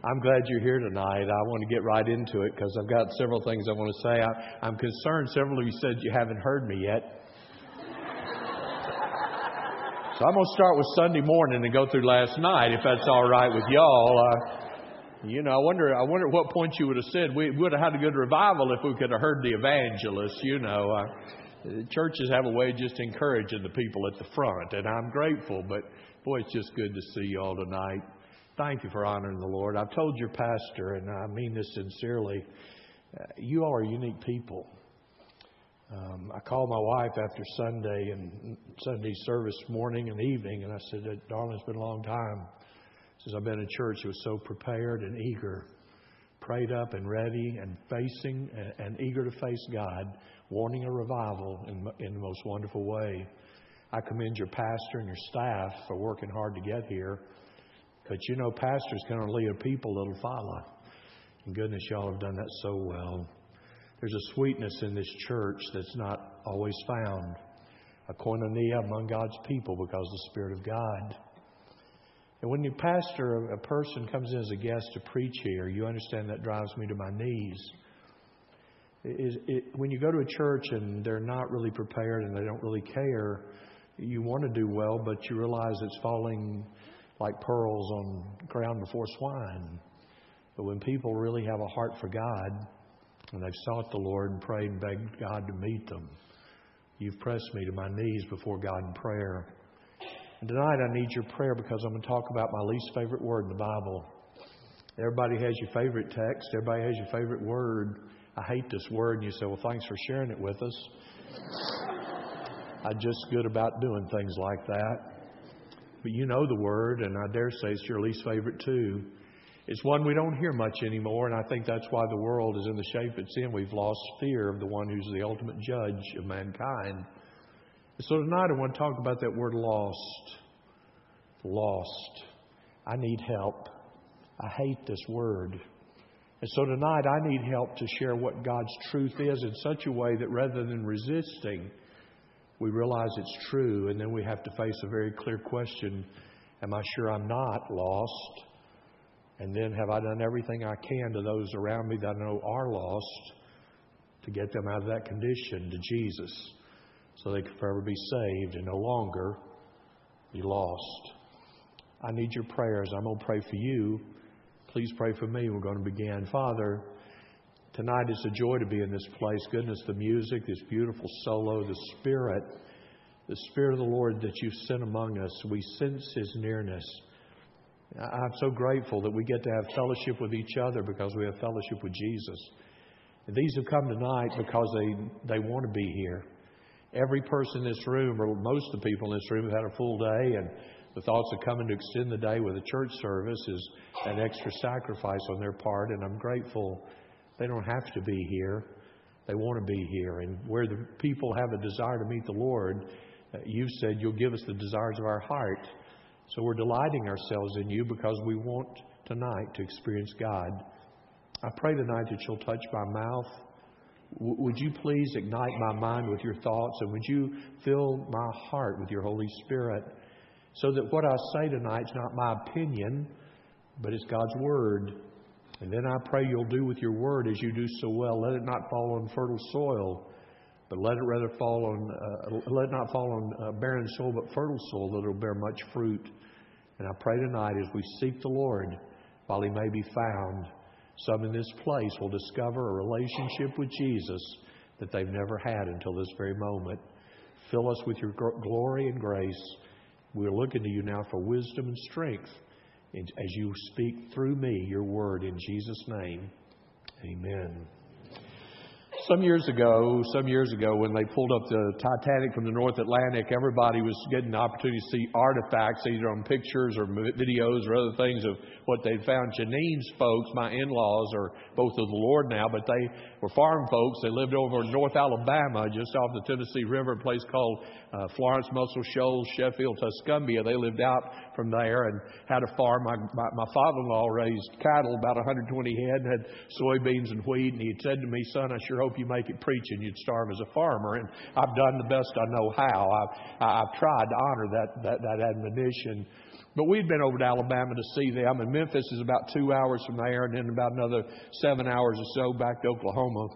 I'm glad you're here tonight. I want to get right into it because I've got several things I want to say. I'm concerned several of you said you haven't heard me yet. So I'm going to start with Sunday morning and go through last night, if that's all right with y'all. I wonder at what point you would have said we would have had a good revival if we could have heard the evangelist. Churches have a way of just encouraging the people at the front, and I'm grateful. But boy, it's just good to see you all tonight. Thank you for honoring the Lord. I've told your pastor, and I mean this sincerely, you all are unique people. I called my wife after Sunday service morning and evening, and I said, darling, it's been a long time since I've been in church. It was so prepared and eager, prayed up and ready and facing and eager to face God, wanting a revival in the most wonderful way. I commend your pastor and your staff for working hard to get here. But pastors can only lead a people that'll follow. And goodness, y'all have done that so well. There's a sweetness in this church that's not always found. A koinonia among God's people because of the Spirit of God. And when you pastor, a person comes in as a guest to preach here, you understand that drives me to my knees. When you go to a church and they're not really prepared and they don't really care, you want to do well, but you realize it's falling like pearls on ground before swine. But when people really have a heart for God and they've sought the Lord and prayed and begged God to meet them, you've pressed me to my knees before God in prayer. And tonight I need your prayer because I'm going to talk about my least favorite word in the Bible. Everybody has your favorite text. Everybody has your favorite word. I hate this word. And you say, well, thanks for sharing it with us. I'm just good about doing things like that. But you know the word, and I dare say it's your least favorite too. It's one we don't hear much anymore, and I think that's why the world is in the shape it's in. We've lost fear of the one who's the ultimate judge of mankind. So tonight I want to talk about that word lost. Lost. I need help. I hate this word. And so tonight I need help to share what God's truth is in such a way that rather than resisting, we realize it's true, and then we have to face a very clear question. Am I sure I'm not lost? And then have I done everything I can to those around me that I know are lost to get them out of that condition to Jesus so they can forever be saved and no longer be lost? I need your prayers. I'm going to pray for you. Please pray for me. We're going to begin. Father, tonight it's a joy to be in this place. Goodness, the music, this beautiful solo, the Spirit of the Lord that you've sent among us. We sense His nearness. I'm so grateful that we get to have fellowship with each other because we have fellowship with Jesus. And these have come tonight because they want to be here. Every person in this room, or most of the people in this room, have had a full day, and the thoughts of coming to extend the day with a church service is an extra sacrifice on their part, and I'm grateful. They don't have to be here. They want to be here. And where the people have a desire to meet the Lord, you said you'll give us the desires of our heart. So we're delighting ourselves in you because we want tonight to experience God. I pray tonight that you'll touch my mouth. Would you please ignite my mind with your thoughts, and would you fill my heart with your Holy Spirit so that what I say tonight is not my opinion, but it's God's Word. And then I pray you'll do with your Word as you do so well. Let it not fall on fertile soil, but let it rather fall on, let it not fall on barren soil, but fertile soil that will bear much fruit. And I pray tonight as we seek the Lord while He may be found, some in this place will discover a relationship with Jesus that they've never had until this very moment. Fill us with your glory and grace. We're looking to you now for wisdom and strength as you speak through me your word in Jesus' name. Amen. Some years ago, when they pulled up the Titanic from the North Atlantic, everybody was getting the opportunity to see artifacts, either on pictures or videos or other things of what they'd found. Janine's folks, my in-laws, are both of the Lord now, but they were farm folks. They lived over in North Alabama, just off the Tennessee River, a place called Florence, Muscle Shoals, Sheffield, Tuscumbia. They lived out from there and had a farm. My father-in-law raised cattle, about 120 head, and had soybeans and wheat. And he said to me, son, I sure hope if you make it preaching, you'd starve as a farmer. And I've done the best I know how. I've tried to honor that admonition. But we'd been over to Alabama to see them, and Memphis is about 2 hours from there, and then about another 7 hours or so back to Oklahoma.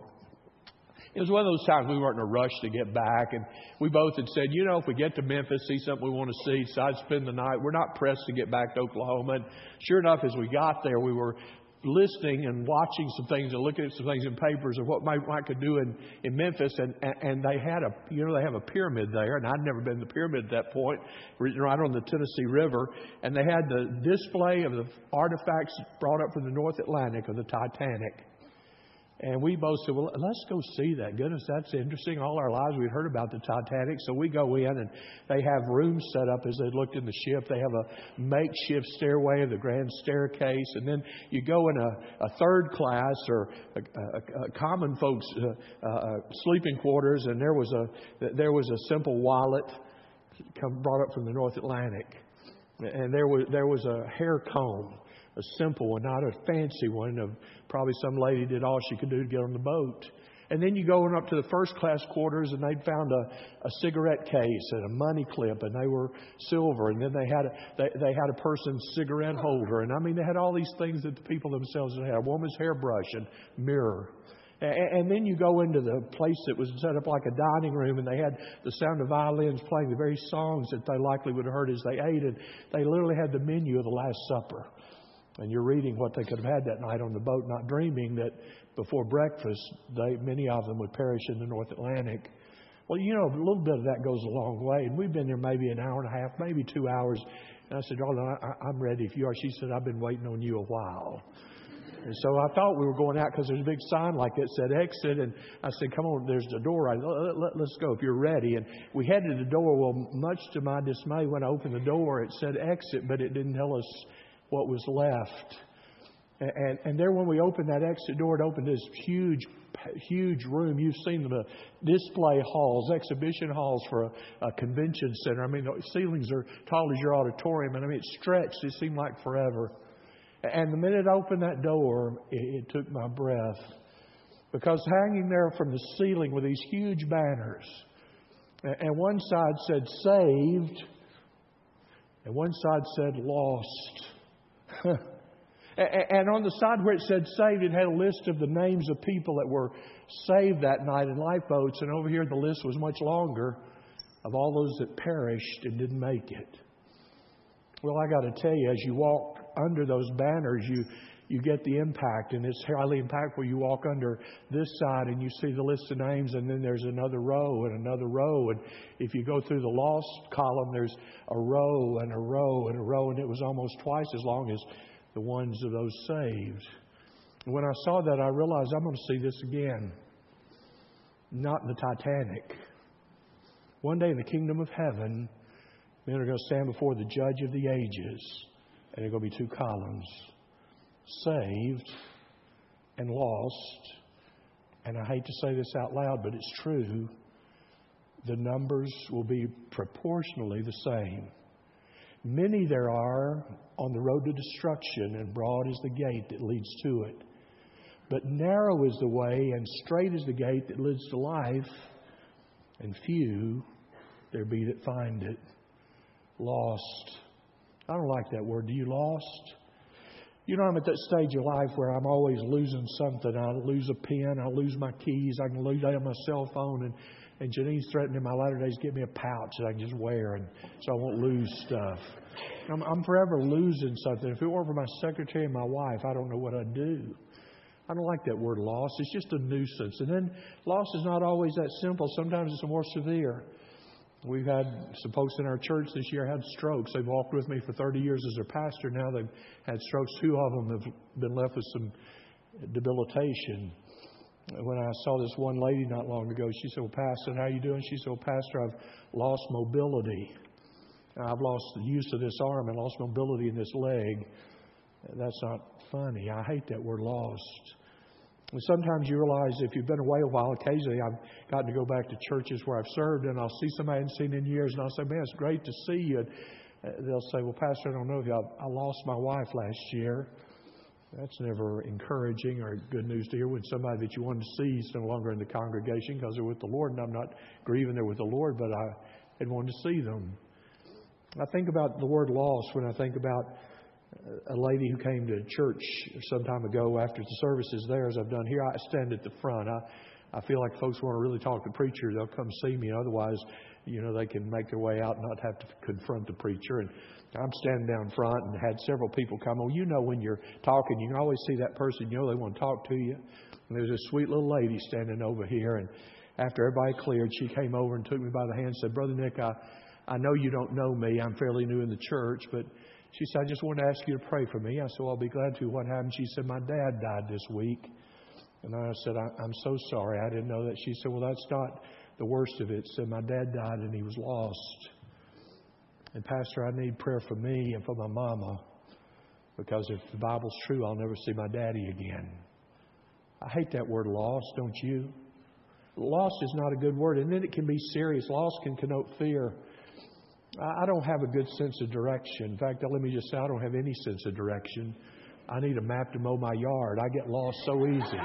It was one of those times we weren't in a rush to get back, and we both had said, if we get to Memphis, see something we want to see, decide to spend the night. We're not pressed to get back to Oklahoma. And sure enough, as we got there, we were listening and watching some things and looking at some things in papers of what Mike could do in Memphis, and they had they have a pyramid there, and I'd never been to the pyramid at that point, right on the Tennessee River, and they had the display of the artifacts brought up from the North Atlantic of the Titanic. And we both said, well, let's go see that. Goodness, that's interesting. All our lives we'd heard about the Titanic. So we go in, and they have rooms set up as they looked in the ship. They have a makeshift stairway, the grand staircase. And then you go in a third class or a common folks' sleeping quarters. And there was a simple wallet brought up from the North Atlantic. And there was a hair comb. A simple one, not a fancy one. Probably some lady did all she could do to get on the boat. And then you go up to the first class quarters, and they'd found a cigarette case and a money clip, and they were silver. And then they had a person's cigarette holder, and they had all these things that the people themselves had. A woman's hairbrush and mirror. And then you go into the place that was set up like a dining room, and they had the sound of violins playing the very songs that they likely would have heard as they ate. And they literally had the menu of the Last Supper. And you're reading what they could have had that night on the boat, not dreaming that before breakfast, many of them would perish in the North Atlantic. Well, a little bit of that goes a long way. And we've been there maybe an hour and a half, maybe 2 hours. And I said, darling, I'm ready if you are. She said, I've been waiting on you a while. And so I thought we were going out because there's a big sign like that said exit. And I said, come on, there's the door. Let's go if you're ready. And we headed to the door. Well, much to my dismay, when I opened the door, it said exit, but it didn't tell us what was left. And there, when we opened that exit door, it opened this huge room. You've seen the display halls, exhibition halls for a convention center. The ceilings are tall as your auditorium, and it stretched. It seemed like forever. And the minute I opened that door, it took my breath, because hanging there from the ceiling were these huge banners, and one side said saved, and one side said lost. And on the side where it said saved, it had a list of the names of people that were saved that night in lifeboats. And over here, the list was much longer of all those that perished and didn't make it. Well, I got to tell you, as you walk under those banners, you get the impact, and it's highly impactful. You walk under this side and you see the list of names, and then there's another row and another row. And if you go through the lost column, there's a row and a row and a row, and it was almost twice as long as the ones of those saved. And when I saw that, I realized I'm going to see this again. Not in the Titanic. One day in the kingdom of heaven, men are going to stand before the judge of the ages, and there are going to be two columns. Saved and lost. And I hate to say this out loud, but it's true. The numbers will be proportionally the same. Many there are on the road to destruction, and broad is the gate that leads to it. But narrow is the way, and straight is the gate that leads to life, and few there be that find it. Lost. I don't like that word. Do you lost? I'm at that stage of life where I'm always losing something. I lose a pen, I lose my keys, I can lose my cell phone, and Janine's threatening in my latter days to get me a pouch that I can just wear, and so I won't lose stuff. I'm forever losing something. If it weren't for my secretary and my wife, I don't know what I'd do. I don't like that word loss. It's just a nuisance. And then loss is not always that simple. Sometimes it's more severe. We've had some folks in our church this year had strokes. They've walked with me for 30 years as their pastor. Now they've had strokes. 2 of them have been left with some debilitation. When I saw this one lady not long ago, she said, well, Pastor, how are you doing? She said, well, Pastor, I've lost mobility. I've lost the use of this arm and lost mobility in this leg. That's not funny. I hate that word lost. And sometimes you realize if you've been away a while, occasionally I've gotten to go back to churches where I've served, and I'll see somebody I haven't seen in years, and I'll say, man, it's great to see you. And they'll say, well, Pastor, I don't know if you, I lost my wife last year. That's never encouraging or good news to hear when somebody that you wanted to see is no longer in the congregation because they're with the Lord. And I'm not grieving they're with the Lord, but I had wanted to see them. I think about the word lost when I think about a lady who came to church some time ago after the services there, as I've done here. I stand at the front. I feel like folks want to really talk to the preacher, they'll come see me. Otherwise, they can make their way out and not have to confront the preacher. And I'm standing down front and had several people come. Well, when you're talking, you can always see that person, they want to talk to you. And there's this sweet little lady standing over here. And after everybody cleared, she came over and took me by the hand and said, Brother Nick, I know you don't know me. I'm fairly new in the church, but she said, I just wanted to ask you to pray for me. I said, well, I'll be glad to. What happened? She said, my dad died this week. And I said, I'm so sorry. I didn't know that. She said, well, that's not the worst of it. She said, my dad died and he was lost. And Pastor, I need prayer for me and for my mama, because if the Bible's true, I'll never see my daddy again. I hate that word lost, don't you? Lost is not a good word, and then it can be serious. Lost can connote fear. I don't have a good sense of direction. In fact, let me just say, I don't have any sense of direction. I need a map to mow my yard. I get lost so easy.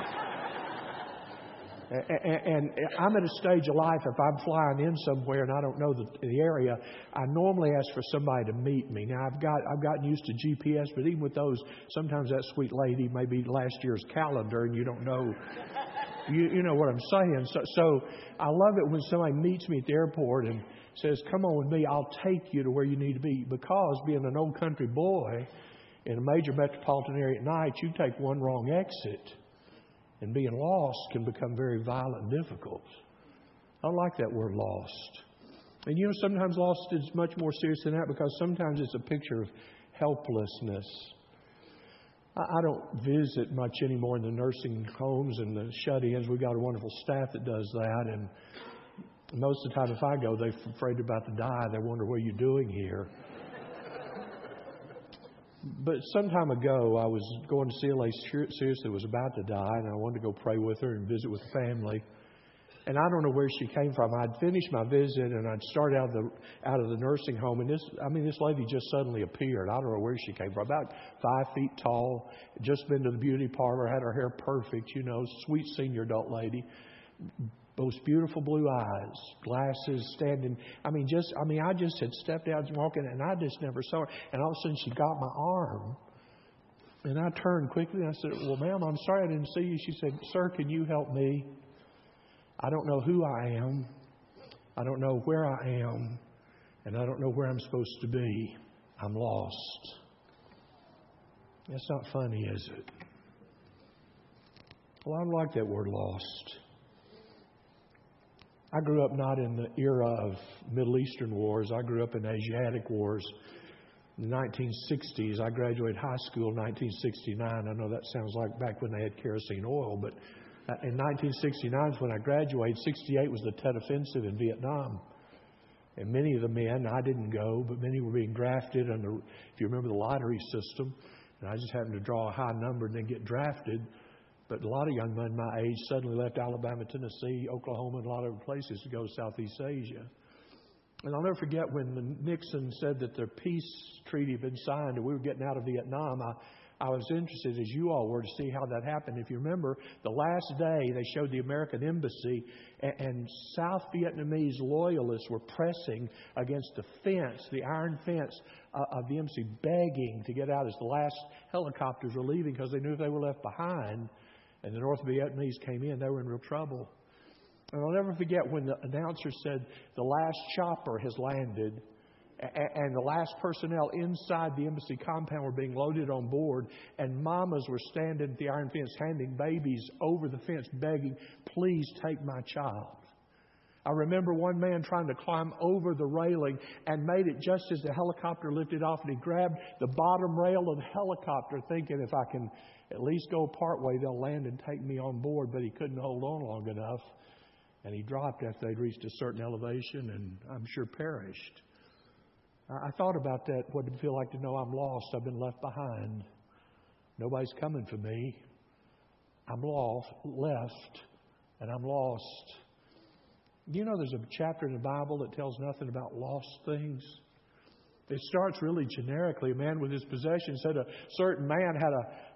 And I'm at a stage of life, if I'm flying in somewhere and I don't know the area, I normally ask for somebody to meet me. Now, I've gotten used to GPS, but even with those, sometimes that sweet lady may be last year's calendar and you don't know. You know what I'm saying. So I love it when somebody meets me at the airport and says, come on with me, I'll take you to where you need to be. Because being an old country boy in a major metropolitan area at night, you take one wrong exit. And being lost can become very violent and difficult. I don't like that word lost. And sometimes lost is much more serious than that, because sometimes it's a picture of helplessness. I don't visit much anymore in the nursing homes and the shut-ins. We've got a wonderful staff that does that. And most of the time if I go, they're afraid about to die. They wonder, what are you doing here? But some time ago, I was going to see a lady seriously was about to die, and I wanted to go pray with her and visit with the family. And I don't know where she came from. I'd finished my visit, and I'd started out of the nursing home, and this lady just suddenly appeared. I don't know where she came from. About 5 feet tall, just been to the beauty parlor, had her hair perfect, sweet senior adult lady. Most beautiful blue eyes, glasses, standing. I just had stepped out and walking, and I just never saw her. And all of a sudden, she got my arm. And I turned quickly, and I said, well, ma'am, I'm sorry I didn't see you. She said, sir, can you help me? I don't know who I am. I don't know where I am. And I don't know where I'm supposed to be. I'm lost. That's not funny, is it? Well, I don't like that word lost. I grew up not in the era of Middle Eastern wars. I grew up in Asiatic wars. In the 1960s, I graduated high school in 1969. I know that sounds like back when they had kerosene oil, but in 1969 is when I graduated. 68 was the Tet Offensive in Vietnam. And many of the men, I didn't go, but many were being drafted under, if you remember the lottery system, and I just happened to draw a high number and then get drafted. But a lot of young men my age suddenly left Alabama, Tennessee, Oklahoma, and a lot of other places to go to Southeast Asia. And I'll never forget when Nixon said that the peace treaty had been signed and we were getting out of Vietnam. I was interested, as you all were, to see how that happened. If you remember, the last day they showed the American embassy, and South Vietnamese loyalists were pressing against the fence, the iron fence of the embassy, begging to get out as the last helicopters were leaving, because they knew if they were left behind and the North Vietnamese came in, they were in real trouble. And I'll never forget when the announcer said the last chopper has landed, and the last personnel inside the embassy compound were being loaded on board, and mamas were standing at the iron fence handing babies over the fence begging, please take my child. I remember one man trying to climb over the railing and made it just as the helicopter lifted off, and he grabbed the bottom rail of the helicopter thinking, if I can at least go part way, they'll land and take me on board. But he couldn't hold on long enough, and he dropped after they'd reached a certain elevation and I'm sure perished. I thought about that, what it would feel like to know I'm lost. I've been left behind. Nobody's coming for me. I'm left, and I'm lost. You know, there's a chapter in the Bible that tells nothing about lost things. It starts really generically. A man with his possessions said a certain man had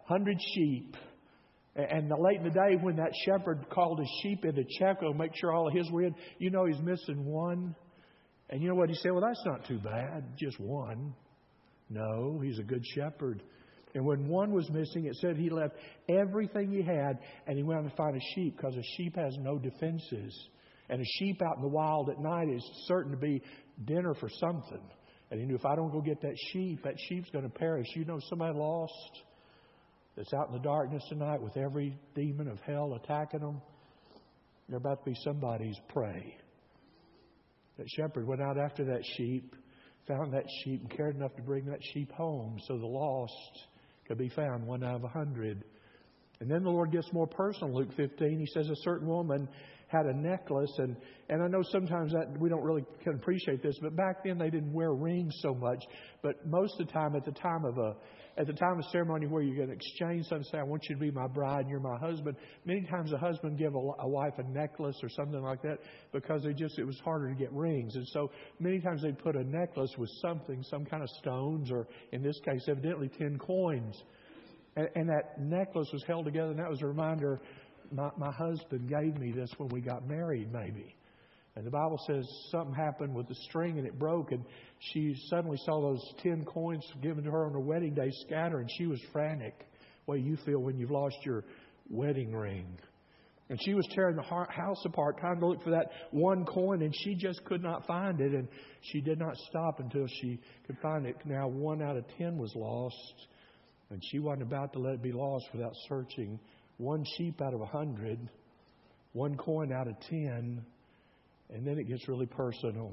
100 sheep. And late in the day when that shepherd called his sheep in to check on, make sure all of his were in, he's missing one. And you know what he said? Well, that's not too bad, just one. No, he's a good shepherd. And when one was missing, it said he left everything he had and he went out to find a sheep, because a sheep has no defenses. And a sheep out in the wild at night is certain to be dinner for something. And he knew, if I don't go get that sheep's going to perish. Somebody lost that's out in the darkness tonight with every demon of hell attacking them. They're about to be somebody's prey. That shepherd went out after that sheep, found that sheep, and cared enough to bring that sheep home so the lost could be found, 1 out of 100. And then the Lord gets more personal. Luke 15, He says a certain woman had a necklace, and I know sometimes that we don't really can appreciate this, but back then they didn't wear rings so much. But most of the time, at the time of ceremony where you're going to exchange something, say, I want you to be my bride and you're my husband. Many times a husband give a wife a necklace or something like that because it was harder to get rings. And so many times they'd put a necklace with something, some kind of stones, or in this case, evidently 10 coins. And that necklace was held together, and that was a reminder, my husband gave me this when we got married, maybe. And the Bible says something happened with the string and it broke, and she suddenly saw those 10 coins given to her on her wedding day scatter, and she was frantic. The way you feel when you've lost your wedding ring. And she was tearing the house apart, trying to look for that one coin, and she just could not find it. And she did not stop until she could find it. Now 1 out of 10 was lost, and she wasn't about to let it be lost without searching. 1 sheep out of 100, 1 coin out of 10, and then it gets really personal.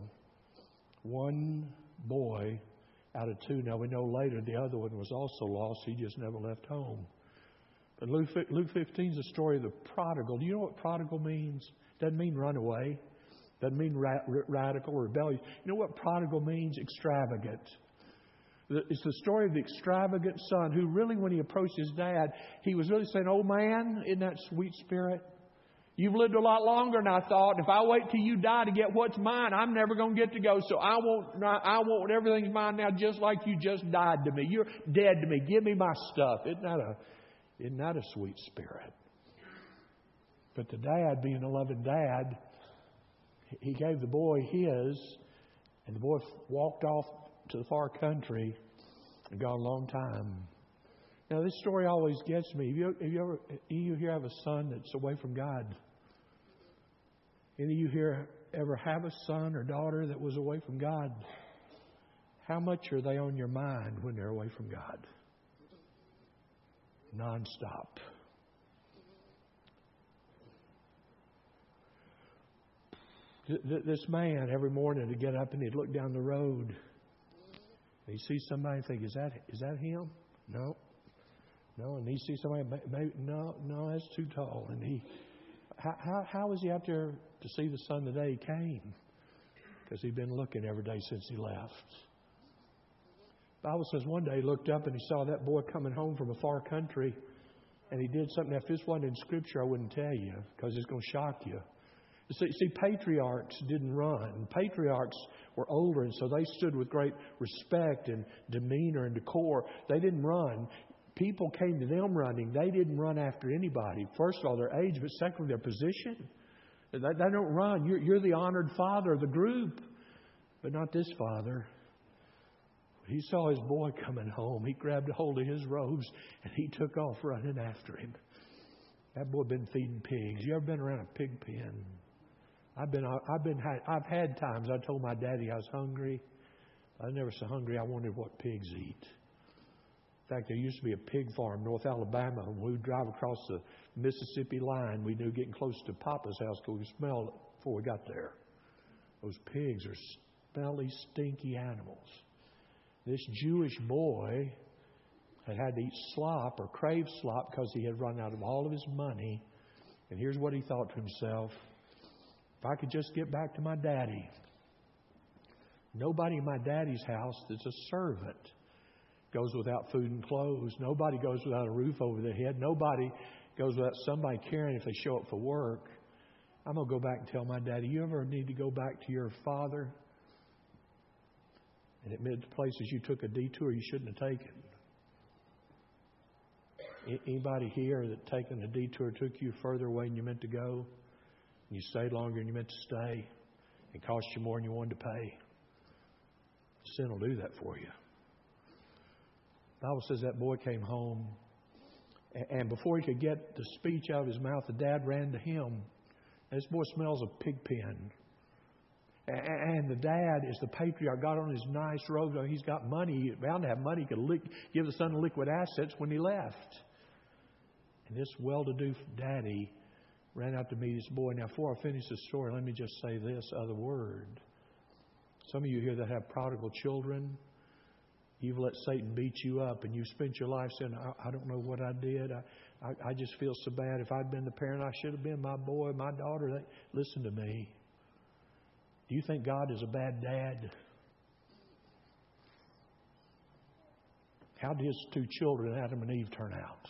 1 boy out of 2. Now we know later the other one was also lost. He just never left home. But Luke 15 is the story of the prodigal. Do you know what prodigal means? Doesn't mean run away. Doesn't mean radical or rebellious. You know what prodigal means? Extravagant. It's the story of the extravagant son who really, when he approached his dad, he was really saying, "Old man, isn't that sweet spirit? You've lived a lot longer than I thought. If I wait till you die to get what's mine, I'm never going to get to go. So I want everything's mine now, just like you just died to me. You're dead to me. Give me my stuff." Isn't that a sweet spirit? But the dad, being a loving dad, he gave the boy his, and the boy walked off to the far country and gone a long time. Now, this story always gets me. You here have a son that's away from God? Any of you here ever have a son or daughter that was away from God? How much are they on your mind when they're away from God? Nonstop. This man, every morning, he'd get up and he'd look down the road. And he'd see somebody and think, is that him? No. And he'd see somebody, maybe, no, that's too tall. And how was he out there to see the sun the day he came? Because he'd been looking every day since he left. The Bible says one day he looked up and he saw that boy coming home from a far country, and he did something. Now, if this wasn't in Scripture, I wouldn't tell you, because it's going to shock you. See, patriarchs didn't run. Patriarchs were older, and so they stood with great respect and demeanor and decor. They didn't run. People came to them running. They didn't run after anybody. First of all, their age, but secondly, their position. They don't run. You're the honored father of the group, but not this father. He saw his boy coming home. He grabbed a hold of his robes and he took off running after him. That boy had been feeding pigs. You ever been around a pig pen? I've had times I told my daddy I was hungry. I was never so hungry I wondered what pigs eat. In fact, there used to be a pig farm in North Alabama. When we would drive across the Mississippi line, we knew getting close to Papa's house because we smelled it before we got there. Those pigs are smelly, stinky animals. This Jewish boy had to eat slop or crave slop because he had run out of all of his money. And here's what he thought to himself: if I could just get back to my daddy. Nobody in my daddy's house that's a servant goes without food and clothes. Nobody goes without a roof over their head. Nobody goes without somebody caring if they show up for work. I'm going to go back and tell my daddy, you ever need to go back to your father? And admit to places you took a detour you shouldn't have taken. Anybody here that taking a detour took you further away than you meant to go? And you stayed longer than you meant to stay? It cost you more than you wanted to pay? Sin will do that for you. The Bible says that boy came home, and before he could get the speech out of his mouth, the dad ran to him. This boy smells of pig pen. And the dad is the patriarch, got on his nice robe. He's got money, bound to have money. He could give the son liquid assets when he left. And this well-to-do daddy ran out to meet his boy. Now, before I finish the story, let me just say this other word. Some of you here that have prodigal children, you've let Satan beat you up, and you spent your life saying, I don't know what I did. I just feel so bad. If I'd been the parent, I should have been my boy, my daughter. Listen to me. Do you think God is a bad dad? How did his two children, Adam and Eve, turn out?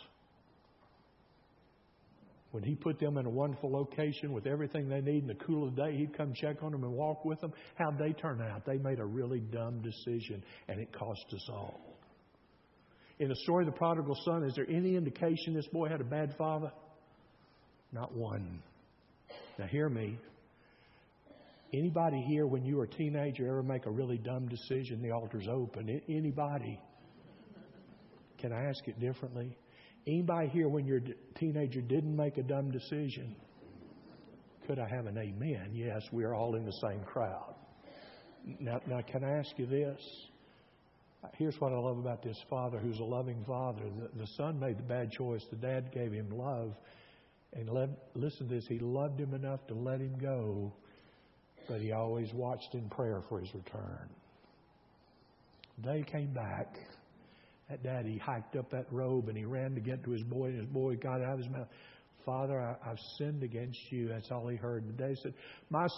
When he put them in a wonderful location with everything they need in the cool of the day, he'd come check on them and walk with them. How'd they turn out? They made a really dumb decision, and it cost us all. In the story of the prodigal son, is there any indication this boy had a bad father? Not one. Now hear me. Anybody here, when you were a teenager, ever make a really dumb decision? The altar's open. Anybody? Can I ask it differently? Anybody here, when you're a teenager, didn't make a dumb decision? Could I have an amen? Yes, we are all in the same crowd. Now, can I ask you this? Here's what I love about this father who's a loving father. The son made the bad choice. The dad gave him love. And listen to this. He loved him enough to let him go, but he always watched in prayer for his return. The day he came back, that daddy hiked up that robe and he ran to get to his boy, and his boy got out of his mouth, Father, I've sinned against you. That's all he heard. And the daddy said, my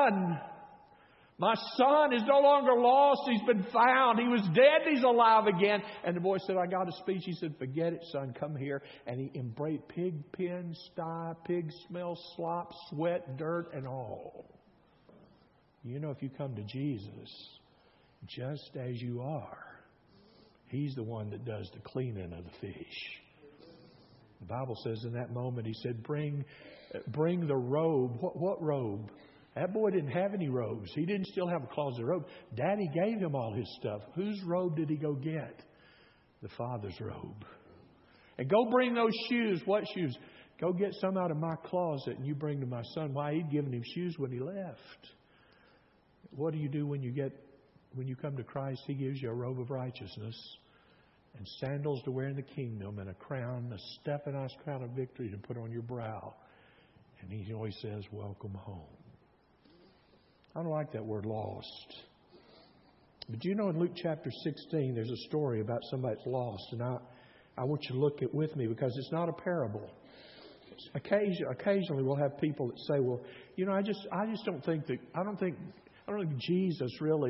son is no longer lost. He's been found. He was dead. He's alive again. And the boy said, I got a speech. He said, forget it, son. Come here. And he embraced pig pen, sty, pig smell, slop, sweat, dirt, and all. You know, if you come to Jesus just as you are, He's the one that does the cleaning of the fish. The Bible says in that moment, He said, bring the robe. What robe? That boy didn't have any robes. He didn't still have a closet robe. Daddy gave him all his stuff. Whose robe did he go get? The Father's robe. And go bring those shoes. What shoes? Go get some out of my closet and you bring to my son. Why? He'd given him shoes when he left. What do you do when you come to Christ? He gives you a robe of righteousness and sandals to wear in the kingdom and a crown, a Stephanus crown of victory to put on your brow. And He always says, welcome home. I don't like that word lost. But you know, in Luke chapter 16, there's a story about somebody that's lost. And I want you to look at with me because it's not a parable. Occasionally we'll have people that say, well, you know, I just don't think that, I don't think Jesus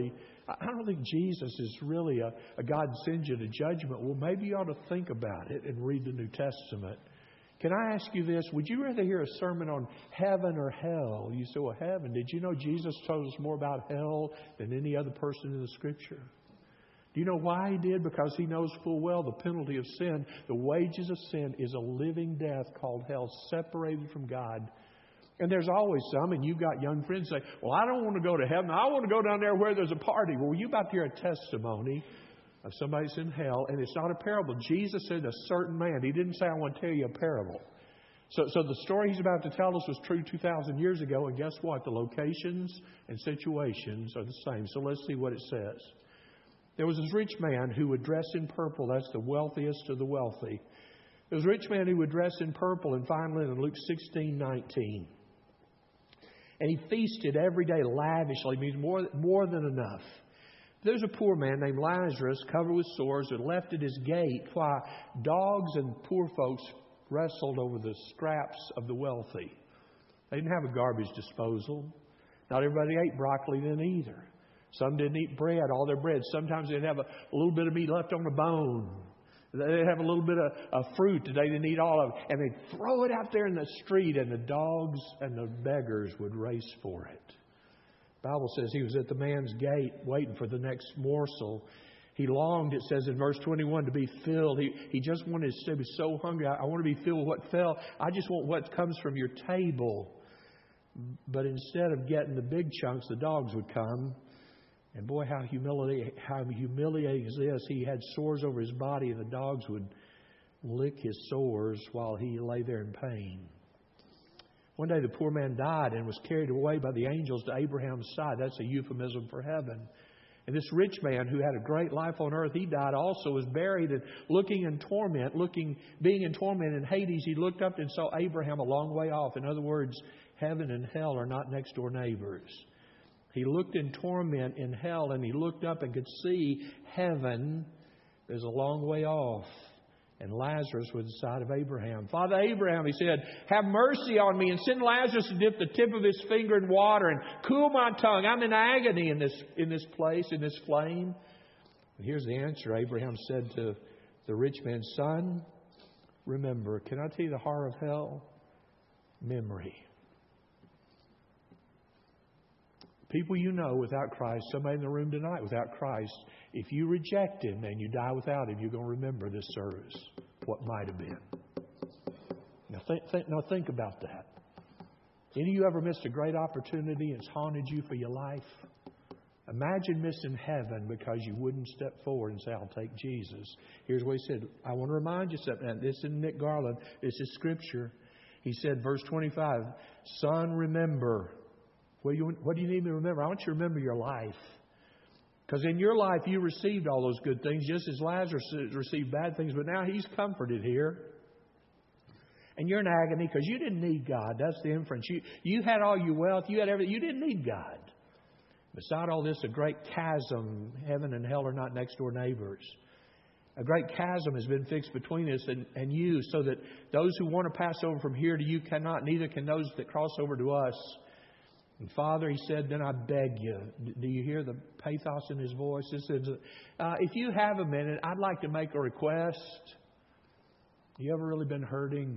is really a God that sends you to judgment. Well, maybe you ought to think about it and read the New Testament. Can I ask you this? Would you rather hear a sermon on heaven or hell? You say, well, heaven. Did you know Jesus told us more about hell than any other person in the Scripture? Do you know why He did? Because He knows full well the penalty of sin. The wages of sin is a living death called hell, separated from God. And there's always some, and you've got young friends say, well, I don't want to go to heaven. I want to go down there where there's a party. Well, you're about to hear a testimony of somebody that's in hell, and it's not a parable. Jesus said a certain man. He didn't say, I want to tell you a parable. So the story He's about to tell us was true 2,000 years ago, and guess what? The locations and situations are the same. So let's see what it says. There was this rich man who would dress in purple. That's the wealthiest of the wealthy. There was a rich man who would dress in purple and fine linen, Luke 16:19. And he feasted every day lavishly, means more than enough. There's a poor man named Lazarus, covered with sores, and left at his gate. Why? Dogs and poor folks wrestled over the scraps of the wealthy. They didn't have a garbage disposal. Not everybody ate broccoli then either. Some didn't eat bread, all their bread. Sometimes they'd have a little bit of meat left on the bone. They'd have a little bit of fruit that they didn't eat all of. And they'd throw it out there in the street, and the dogs and the beggars would race for it. The Bible says he was at the man's gate waiting for the next morsel. He longed, it says in verse 21, to be filled. He just wanted to be so hungry. I want to be filled with what fell. I just want what comes from your table. But instead of getting the big chunks, the dogs would come. And boy, how humiliating is this. He had sores over his body, and the dogs would lick his sores while he lay there in pain. One day the poor man died and was carried away by the angels to Abraham's side. That's a euphemism for heaven. And this rich man who had a great life on earth, he died also, was buried, and being in torment in Hades, he looked up and saw Abraham a long way off. In other words, heaven and hell are not next door neighbors. He looked in torment in hell, and he looked up and could see heaven is a long way off. And Lazarus was the side of Abraham. Father Abraham, he said, have mercy on me and send Lazarus to dip the tip of his finger in water and cool my tongue. I'm in agony in this place, in this flame. And here's the answer. Abraham said to the rich man, son, remember, can I tell you the horror of hell? Memory. People you know without Christ, somebody in the room tonight without Christ, if you reject Him and you die without Him, you're going to remember this service, what might have been. Now think about that. Any of you ever missed a great opportunity and it's haunted you for your life? Imagine missing heaven because you wouldn't step forward and say, I'll take Jesus. Here's what he said. I want to remind you something. And this isn't Nick Garland. This is Scripture. He said, verse 25, son, remember. What do you need me to remember? I want you to remember your life. Because in your life, you received all those good things, just as Lazarus received bad things. But now he's comforted here. And you're in agony because you didn't need God. That's the inference. You had all your wealth. You had everything. You didn't need God. Beside all this, a great chasm. Heaven and hell are not next door neighbors. A great chasm has been fixed between us and you, so that those who want to pass over from here to you cannot, neither can those that cross over to us. And Father, he said, then I beg you. Do you hear the pathos in his voice? He says, if you have a minute, I'd like to make a request. You ever really been hurting?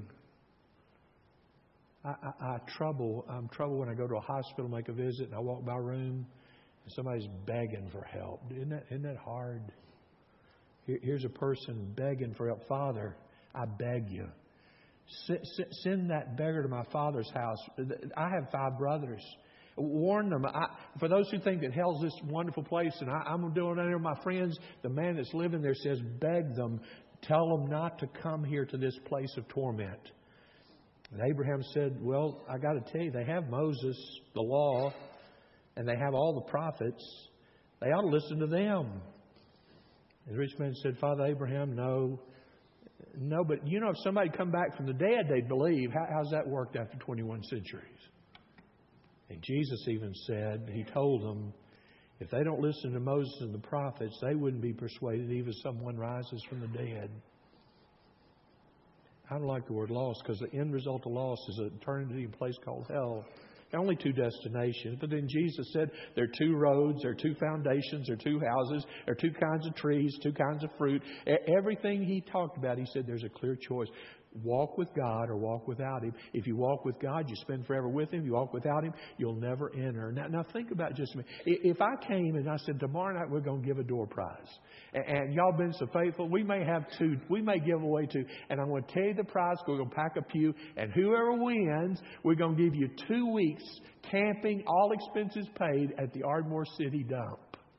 I'm trouble when I go to a hospital, make a visit, and I walk by a room, and somebody's begging for help. Isn't that hard? Here's a person begging for help. Father, I beg you. Send that beggar to my father's house. I have 5 brothers. Warn them. For those who think that hell's this wonderful place, and I'm doing it with my friends, the man that's living there says, beg them. Tell them not to come here to this place of torment. And Abraham said, well, I got to tell you, they have Moses, the law, and they have all the prophets. They ought to listen to them. And the rich man said, Father Abraham, no, but if somebody come back from the dead, they'd believe. How's that worked after 21 centuries? And Jesus even said, he told them, if they don't listen to Moses and the prophets, they wouldn't be persuaded even if someone rises from the dead. I don't like the word lost, because the end result of loss is an eternity in a place called hell. There are only 2 destinations. But then Jesus said there are 2 roads, there are 2 foundations, there are 2 houses, there are 2 kinds of trees, 2 kinds of fruit. Everything he talked about, he said there's a clear choice. Walk with God or walk without Him. If you walk with God, you spend forever with Him. If you walk without Him, you'll never enter. Now think about it just a minute. If I came and I said, tomorrow night we're going to give a door prize, and y'all been so faithful, we may have 2, we may give away 2, and I'm going to tell you the prize, we're going to pack a pew, and whoever wins, we're going to give you 2 weeks camping, all expenses paid, at the Ardmore City dump.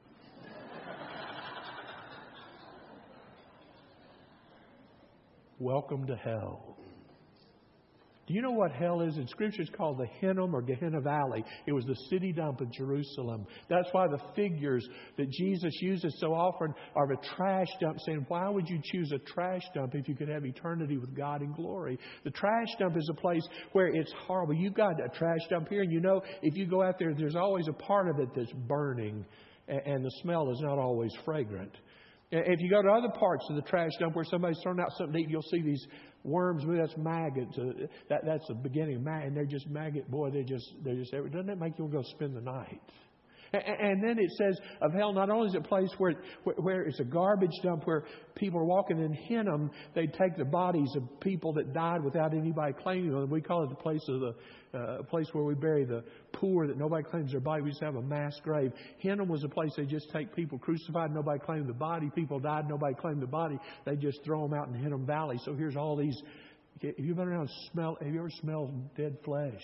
Welcome to hell. Do you know what hell is? In Scripture, it's called the Hinnom or Gehenna Valley. It was the city dump of Jerusalem. That's why the figures that Jesus uses so often are a trash dump, saying, why would you choose a trash dump if you could have eternity with God in glory? The trash dump is a place where it's horrible. You've got a trash dump here, and if you go out there, there's always a part of it that's burning, and the smell is not always fragrant. If you go to other parts of the trash dump where somebody's thrown out something to eat, you'll see these worms. That's maggots. That's the beginning of maggot. And they're just maggot. Boy, they're just everything. Doesn't that make you want to go spend the night? And then it says of hell, not only is it a place where it's a garbage dump where people are walking in Hinnom, they take the bodies of people that died without anybody claiming them. We call it the place of the place where we bury the poor that nobody claims their body. We just have a mass grave. Hinnom was a place they just take people crucified, nobody claimed the body. People died, nobody claimed the body. They just throw them out in Hinnom Valley. So here's all these. Have you been around have you ever smelled dead flesh?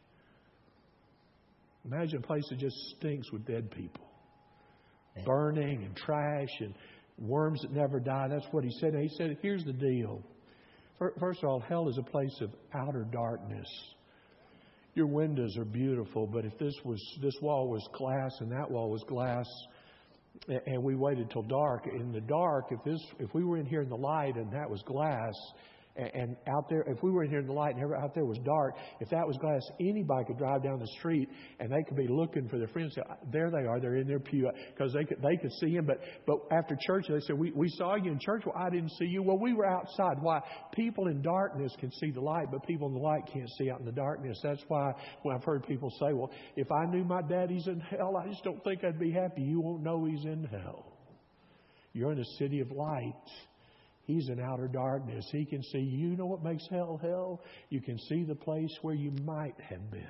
Imagine a place that just stinks with dead people. Burning and trash and worms that never die. That's what he said. And he said, here's the deal. First of all, hell is a place of outer darkness. Your windows are beautiful, but if this wall was glass and that wall was glass, and we waited till dark, in the dark, if we were in here in the light and that was glass, and out there, if we were in here in the light and out there was dark, if that was glass, anybody could drive down the street and they could be looking for their friends. There they are. They're in their pew because they could see him. But after church, they said, we saw you in church. Well, I didn't see you. Well, we were outside. Why? People in darkness can see the light, but people in the light can't see out in the darkness. That's why when I've heard people say, well, if I knew my daddy's in hell, I just don't think I'd be happy. You won't know he's in hell. You're in a city of light. He's in outer darkness. He can see. You know what makes hell hell? You can see the place where you might have been.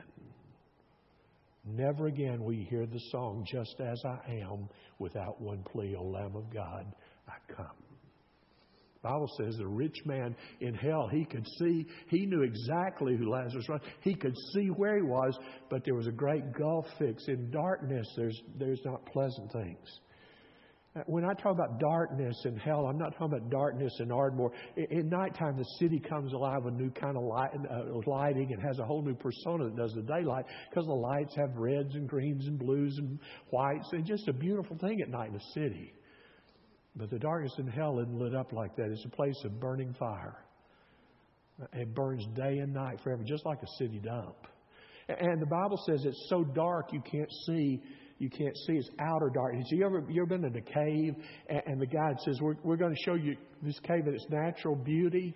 Never again will you hear the song, just as I am, without one plea, O Lamb of God, I come. The Bible says the rich man in hell, he could see, he knew exactly who Lazarus was. He could see where he was, but there was a great gulf fix. In darkness, there's not pleasant things. When I talk about darkness in hell, I'm not talking about darkness in Ardmore. In nighttime, the city comes alive with a new kind of lighting and has a whole new persona that does the daylight because the lights have reds and greens and blues and whites. It's just a beautiful thing at night in the city. But the darkness in hell isn't lit up like that. It's a place of burning fire. It burns day and night forever, just like a city dump. And the Bible says it's so dark you can't see. You can't see. It's outer darkness. You ever been in a cave and the guide says, we're going to show you this cave in its natural beauty?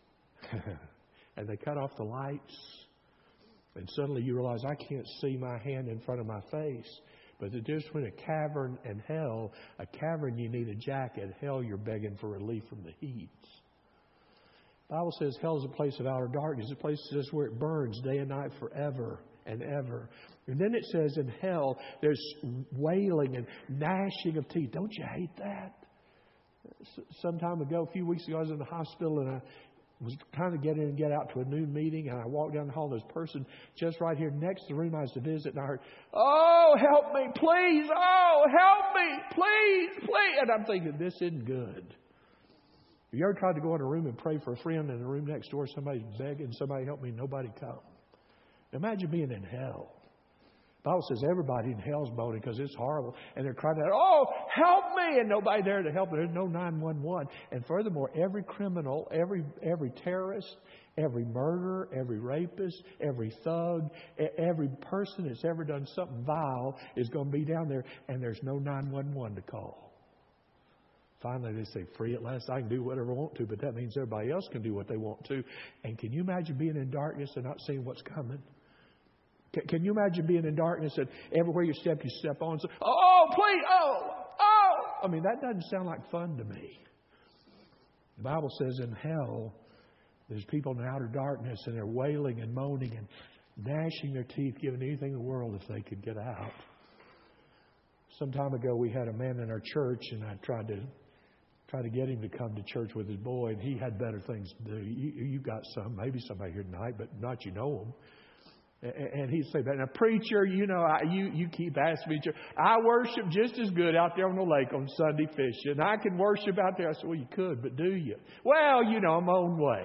And they cut off the lights. And suddenly you realize, I can't see my hand in front of my face. But the difference between a cavern and hell, a cavern you need a jacket. Hell, you're begging for relief from the heat. The Bible says hell is a place of outer darkness. It's a place just where it burns day and night forever and ever. And then it says in hell, there's wailing and gnashing of teeth. Don't you hate that? Some time ago, a few weeks ago, I was in the hospital and I was trying to get in and get out to a noon meeting. And I walked down the hall and there's a person just right here next to the room I was to visit. And I heard, oh, help me, please. Oh, help me, please, please. And I'm thinking, this isn't good. Have you ever tried to go in a room and pray for a friend in the room next door? Somebody's begging, somebody help me, nobody come. Imagine being in hell. The Bible says everybody in hell's moaning because it's horrible. And they're crying out, oh, help me! And nobody there to help. There's no 911. And furthermore, every criminal, every terrorist, every murderer, every rapist, every thug, every person that's ever done something vile is going to be down there. And there's no 911 to call. Finally, they say, free at last. I can do whatever I want to. But that means everybody else can do what they want to. And can you imagine being in darkness and not seeing what's coming? Can you imagine being in darkness and everywhere you step on, so, oh, please, oh. I mean, that doesn't sound like fun to me. The Bible says in hell, there's people in outer darkness and they're wailing and moaning and gnashing their teeth, giving anything in the world if they could get out. Some time ago, we had a man in our church and I tried to get him to come to church with his boy, and he had better things to do. You got some, maybe somebody here tonight, but not you know him. And he'd say, now, preacher, you know, you keep asking me. I worship just as good out there on the lake on Sunday fishing. I can worship out there. I said, well, you could, but do you? Well, you know, my own way.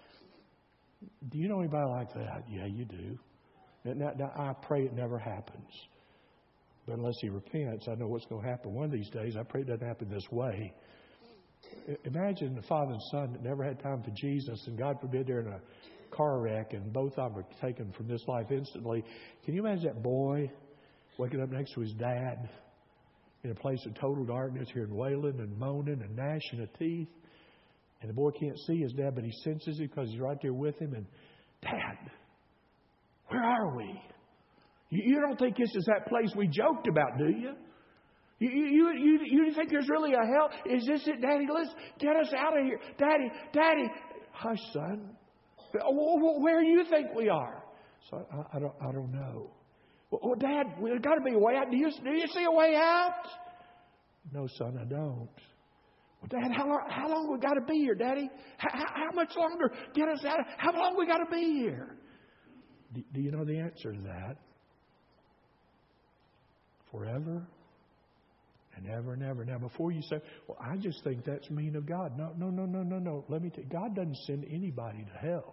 Do you know anybody like that? Yeah, you do. Now, I pray it never happens. But unless he repents, I know what's going to happen one of these days. I pray it doesn't happen this way. Imagine the father and son that never had time for Jesus, and God forbid they're in a car wreck and both of them are taken from this life instantly. Can you imagine that boy waking up next to his dad in a place of total darkness, hearing wailing and moaning and gnashing of teeth? And the boy can't see his dad, but he senses it because he's right there with him. And, Dad, where are we? You don't think this is that place we joked about, do you? You think there's really a hell? Is this it, Daddy? Let's get us out of here. Daddy. Hush, son. Where do you think we are? So I don't know. Well, Dad, there's got to be a way out. Do you see a way out? No, son, I don't. Well, Dad, how long we got to be here, Daddy? How much longer? Get us out. How long we got to be here? Do you know the answer to that? Forever and ever and ever. Now, before you say, well, I just think that's mean of God. No. Let me tell you, God doesn't send anybody to hell.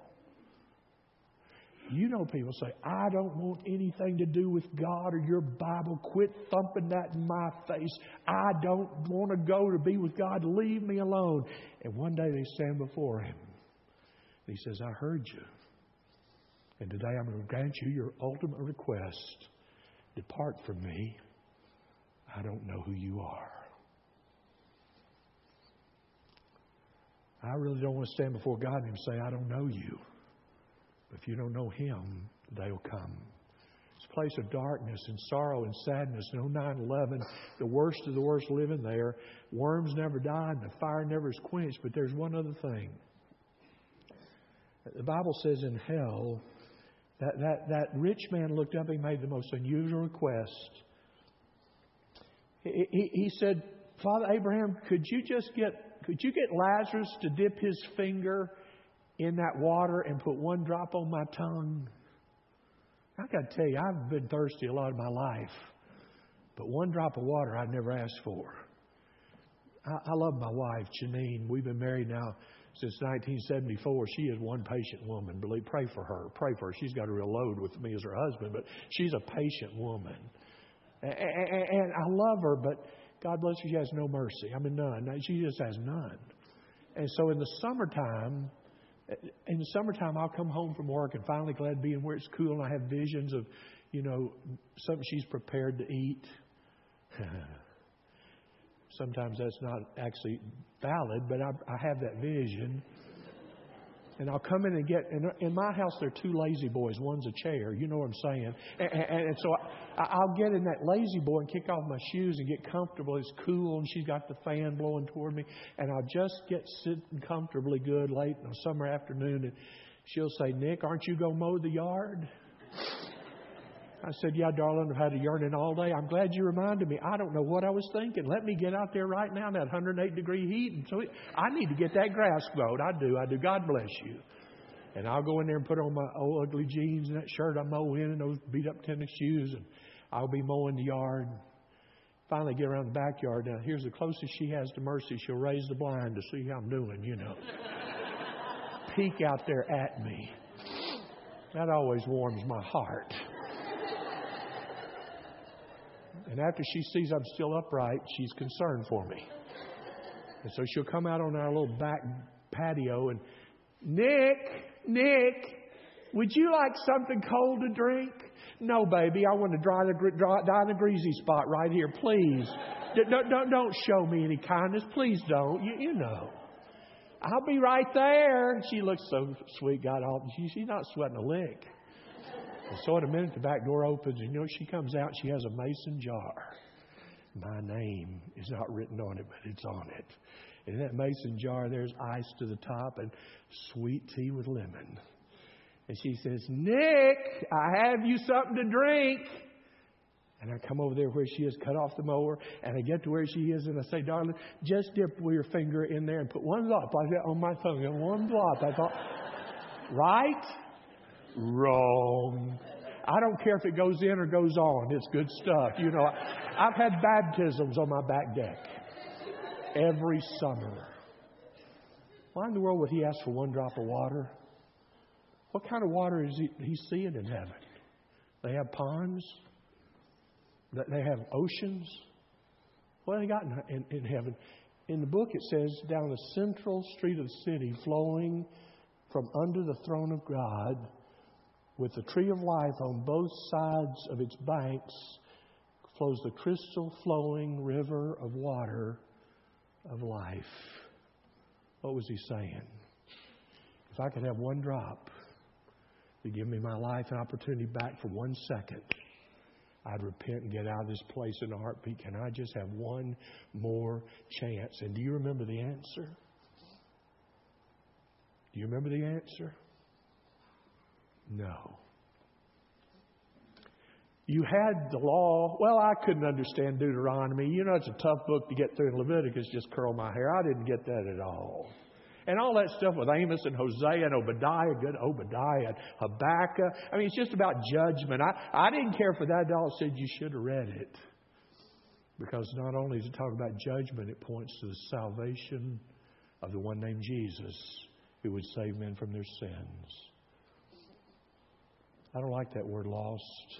You know, people say, I don't want anything to do with God or your Bible. Quit thumping that in my face. I don't want to go to be with God. Leave me alone. And one day they stand before Him. And He says, I heard you. And today I'm going to grant you your ultimate request. Depart from me. I don't know who you are. I really don't want to stand before God and say, I don't know you. If you don't know Him, the day will come. It's a place of darkness and sorrow and sadness. No 9/11, the worst of the worst living there. Worms never die and the fire never is quenched. But there's one other thing. The Bible says in hell, that rich man looked up and made the most unusual request. He said, Father Abraham, could you get Lazarus to dip his finger in that water and put one drop on my tongue? I got to tell you, I've been thirsty a lot of my life. But one drop of water I'd never asked for. I love my wife, Janine. We've been married now since 1974. She is one patient woman. Pray for her. Pray for her. She's got a real load with me as her husband, but she's a patient woman. And I love her, but God bless her, she has no mercy. I mean, none. She just has none. And so in the summertime, I'll come home from work and finally glad to be in where it's cool, and I have visions of, something she's prepared to eat. Sometimes that's not actually valid, but I have that vision. And I'll come in and in my house there are two lazy boys. One's a chair. You know what I'm saying? And so I'll get in that lazy boy and kick off my shoes and get comfortable. It's cool and she's got the fan blowing toward me. And I'll just get sitting comfortably good late on a summer afternoon. And she'll say, Nick, aren't you going to mow the yard? I said, yeah, darling, I've had a yearning all day. I'm glad you reminded me. I don't know what I was thinking. Let me get out there right now in that 108-degree heat. And so I need to get that grass mowed. I do. God bless you. And I'll go in there and put on my old ugly jeans and that shirt I mow in and those beat-up tennis shoes. And I'll be mowing the yard. Finally get around the backyard. Now, here's the closest she has to mercy. She'll raise the blind to see how I'm doing, Peek out there at me. That always warms my heart. And after she sees I'm still upright, she's concerned for me. And so she'll come out on our little back patio and, Nick, would you like something cold to drink? No, baby, I want to die in the greasy spot right here, please. Don't show me any kindness. Please don't. You know. I'll be right there. She looks so sweet. She's not sweating a lick. And so in a minute, the back door opens, and she comes out, she has a mason jar. My name is not written on it, but it's on it. And in that mason jar, there's ice to the top and sweet tea with lemon. And she says, Nick, I have you something to drink. And I come over there where she is, cut off the mower, and I get to where she is, and I say, darling, just dip your finger in there and put one drop like that on my tongue. And one drop. I thought, right? Wrong. I don't care if it goes in or goes on. It's good stuff. I've had baptisms on my back deck every summer. Why in the world would he ask for one drop of water? What kind of water is he seeing in heaven? They have ponds. They have oceans. What do they got in heaven? In the book it says, down the central street of the city, flowing from under the throne of God, with the tree of life on both sides of its banks, flows the crystal flowing river of water of life. What was he saying? If I could have one drop to give me my life and opportunity back for 1 second, I'd repent and get out of this place in a heartbeat. Can I just have one more chance? And do you remember the answer? Do you remember the answer? No. You had the law. Well, I couldn't understand Deuteronomy. You know, it's a tough book to get through, in Leviticus just curl my hair. I didn't get that at all. And all that stuff with Amos and Hosea and Obadiah, good Obadiah, and Habakkuk. I mean, it's just about judgment. I didn't care for that at all. It said you should have read it. Because not only does it talk about judgment, it points to the salvation of the one named Jesus who would save men from their sins. I don't like that word lost.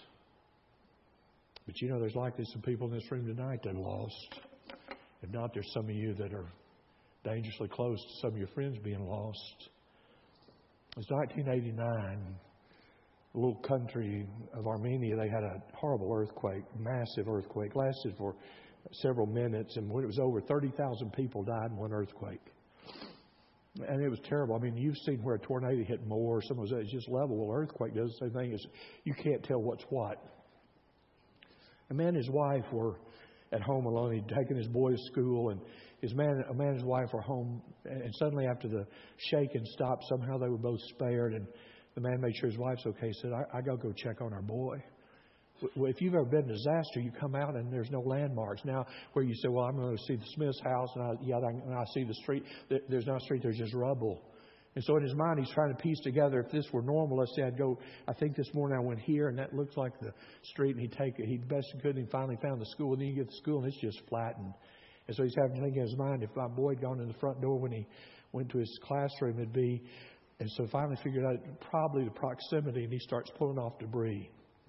But you know, there's likely some people in this room tonight that are lost. If not, there's some of you that are dangerously close to some of your friends being lost. It was 1989. The little country of Armenia, they had a horrible earthquake, massive earthquake, lasted for several minutes. And when it was over, 30,000 people died in one earthquake. And it was terrible. I mean, you've seen where a tornado hit more. Some of it's just level. Well, earthquake does the same thing. You can't tell what's what. A man and his wife were at home alone. He'd taken his boy to school, and a man and his wife were home. And suddenly, after the shaking stopped, somehow they were both spared. And the man made sure his wife's okay. He said, I got to go check on our boy. Well, if you've ever been in a disaster, you come out and there's no landmarks. Now, where you say, well, I'm going to see the Smith's house, and I see the street. There's not a street, there's just rubble. And so in his mind, he's trying to piece together, if this were normal, let's say I think this morning I went here, and that looks like the street, and he best he could, and he finally found the school, and then you get to school, and it's just flattened. And so he's having to think in his mind, if my boy had gone in the front door when he went to his classroom, it'd be, and so finally figured out probably the proximity, and he starts pulling off debris.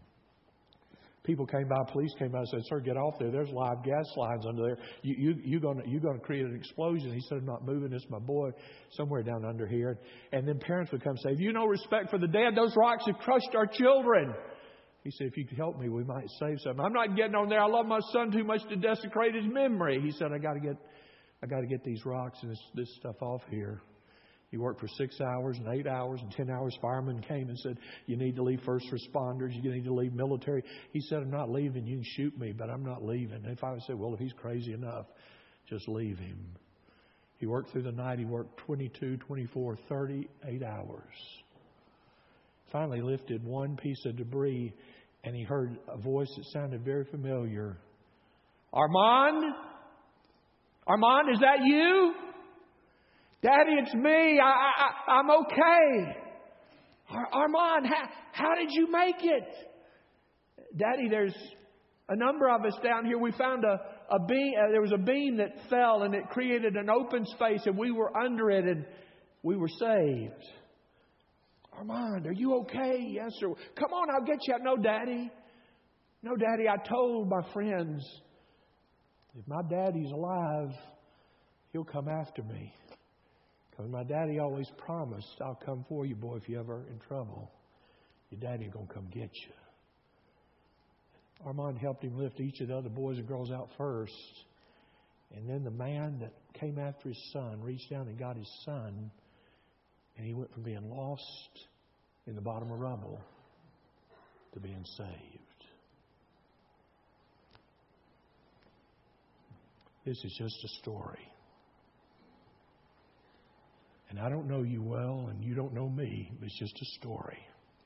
People came by, police came by and said, sir, get off there. There's live gas lines under there. You're going to create an explosion. He said, I'm not moving. It's my boy somewhere down under here. And then parents would come and say, have you no respect for the dead? Those rocks have crushed our children. He said, if you could help me, we might save something. I'm not getting on there. I love my son too much to desecrate his memory. He said, I got to get these rocks and this stuff off here. He worked for 6 hours and 8 hours and 10 hours. Firemen came and said, you need to leave first responders. You need to leave military. He said, I'm not leaving. You can shoot me, but I'm not leaving. And if I would say, well, if he's crazy enough, just leave him. He worked through the night. He worked 22, 24, 38 hours. Finally lifted one piece of debris, and he heard a voice that sounded very familiar. Armand? Armand, is that you? Daddy, it's me. I'm okay. Armand, how did you make it? Daddy, there's a number of us down here. We found a beam. There was a beam that fell, and it created an open space, and we were under it, and we were saved. Armand, are you okay? Yes, sir. Come on, I'll get you out. No, Daddy. No, Daddy, I told my friends, if my daddy's alive, he'll come after me. Because my daddy always promised, I'll come for you, boy, if you're ever in trouble. Your daddy's going to come get you. Armand helped him lift each of the other boys and girls out first. And then the man that came after his son reached down and got his son. And he went from being lost in the bottom of rubble to being saved. This is just a story. And I don't know you well, and you don't know me. It's just a story.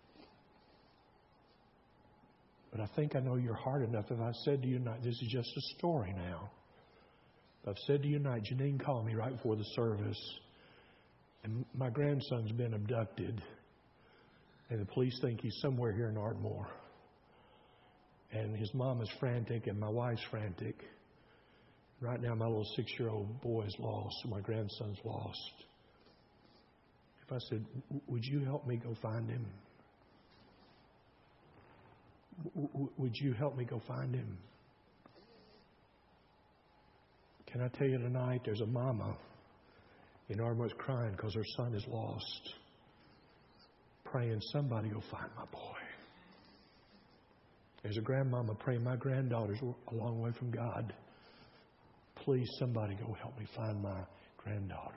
But I think I know your heart enough. If I said to you tonight, this is just a story now. If I've said to you tonight, Janine called me right before the service, and my grandson's been abducted, and the police think he's somewhere here in Ardmore. And his mom is frantic, and my wife's frantic. Right now, my little 6-year-old boy is lost, and my grandson's lost. If I said, would you help me go find him? Would you help me go find him? Can I tell you tonight, there's a mama in Ardmore crying because her son is lost, praying, somebody go find my boy. There's a grandmama praying, my granddaughter's a long way from God. Please, somebody go help me find my granddaughter.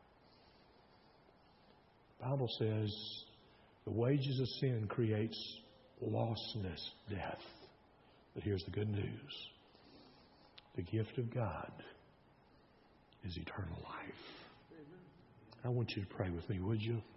The Bible says the wages of sin creates lostness, death. But here's the good news. The gift of God is eternal life. I want you to pray with me, would you?